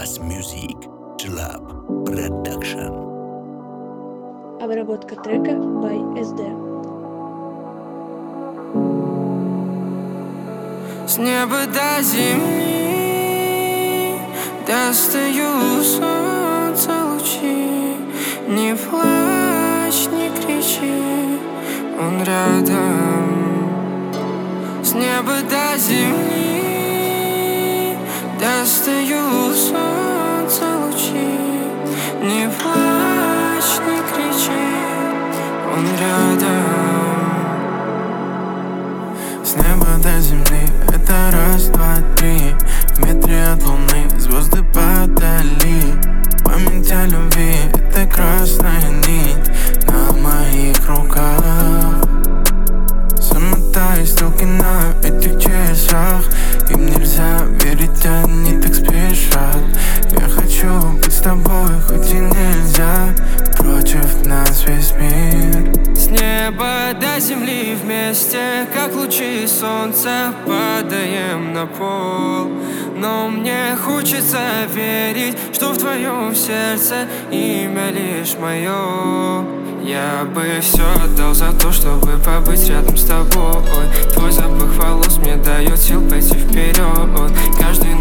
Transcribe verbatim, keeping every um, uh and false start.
Plus Music Club Production. Обработка трека by эс дэ. С неба до земли достаю солнца лучи. Не плачь, не кричи, он рядом. С неба до земли достаю солнца лучи. Не плачь, не кричи, он рядом. С неба до земли это раз, два, три. В метре от луны звезды подали. Память о любви — это красная нить на моих руках. Замотай стрелки на этих часах. Им нельзя верить, они так спешат. Я хочу быть с тобой, хоть и нельзя. Против нас весь мир. С неба до земли вместе, как лучи солнца, падаем на пол. Но мне хочется верить, что в твоем сердце имя лишь мое. Я бы все отдал за то, чтобы побыть рядом с тобой. Твой запах волос мне дает сил пойти вперед. Каждый